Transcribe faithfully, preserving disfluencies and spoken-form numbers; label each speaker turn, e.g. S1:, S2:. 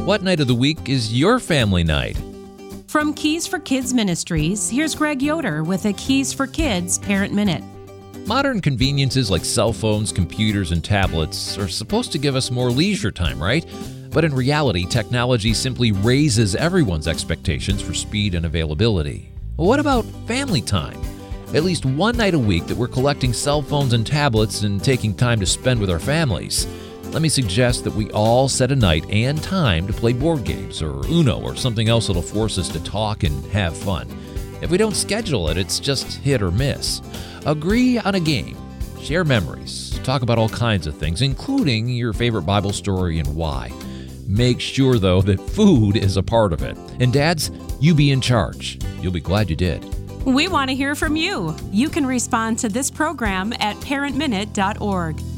S1: what night of the week is your family night?
S2: From Keys for Kids Ministries, here's Greg Yoder with a Keys for Kids Parent Minute.
S1: Modern conveniences like cell phones, computers, and tablets are supposed to give us more leisure time, right? But in reality, technology simply raises everyone's expectations for speed and availability. What about family time? At least one night a week that we're collecting cell phones and tablets and taking time to spend with our families. Let me suggest that we all set a night and time to play board games or Uno or something else that'll force us to talk and have fun. If we don't schedule it, it's just hit or miss. Agree on a game, share memories, talk about all kinds of things, including your favorite Bible story and why. Make sure, though, that food is a part of it. And dads, you be in charge. You'll be glad you did.
S2: We want to hear from you. You can respond to this program at parent minute dot org.